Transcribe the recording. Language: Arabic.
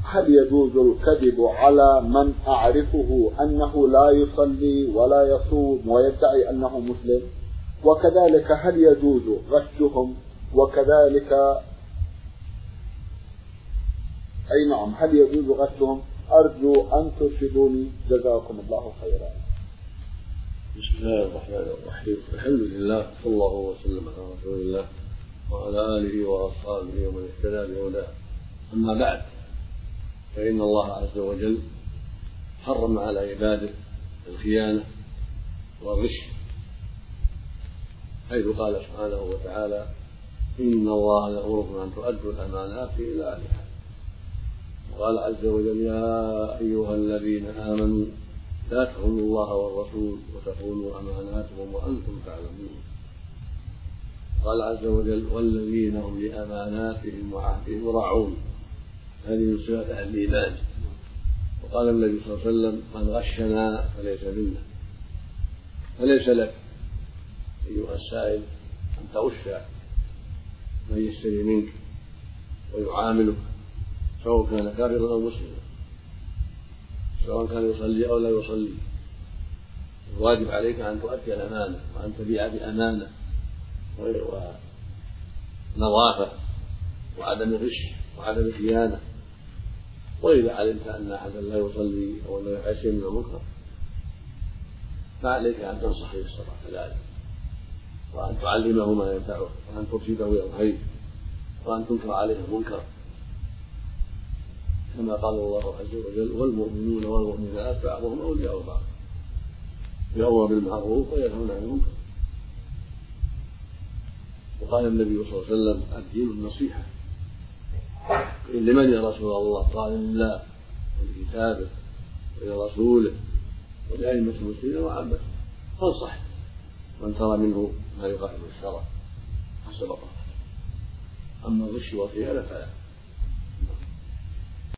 هل يجوز الكذب على من أعرفه أنه لا يصلي ولا يصوم ويدعي أنه مسلم؟ وكذلك هل يجوز غشهم؟ وكذلك أي نعم، هل يجوز غشهم؟ أرجو أن ترشدوني جزاكم الله خيرا. بسم الله الرحمن الرحيم. الحمد لله، صلى الله وسلم على رسول الله وعلى آله وأصحابه ومن اهتدى بهداه. أما بعد، فإن الله عز وجل حرم على عباده الخيانة والغش، حيث قال سبحانه وتعالى: إن الله يأمركم أن تؤدوا الأمانات إلى أهلها. وقال عز وجل: يا أيها الذين آمنوا لا تخونوا الله والرسول وتخونوا أماناتكم وأنتم تعلمون. قال عز وجل: والذين هم لأماناتهم وعهدهم راعون. هذه من صفات أهل الإيمان. وقال النبي صلى الله عليه وسلم: من غشنا فليس منا. فليس لك أيها السائل أن تغش من يشتري منك ويعاملك، سواء كان كافرا أو مسلما، سواء كان يصلي أو لا يصلي. الواجب عليك أن تؤدي الأمانة وأن تبيع بأمانة ونظافة وعدم الغش وعدم الخيانة. وإذا علمت أن أحدا لا يصلي أو لا يفعل شيء من المنكر فعليك أن تنصح به الصلاة كذلك، وأن تعلمه ما ينفعه، وأن ترشده إلى الخير، وأن تنكر عليه المنكر، كما قال الله عز وجل: والمؤمنون والمؤمنات بعضهم أولياء بعض يأمرون بالمعروف وينهون عن المنكر. وقال النبي صلى الله عليه وسلم: الدين النصيحة. قيل: لمن يا رسول الله؟ قال: لله ولكتابه ولرسوله ولأئمة المسلمين وعامته. فانصح من ترى منه ما يخالف الشرع حسب طاقته. أما الغش والخيانة فلا.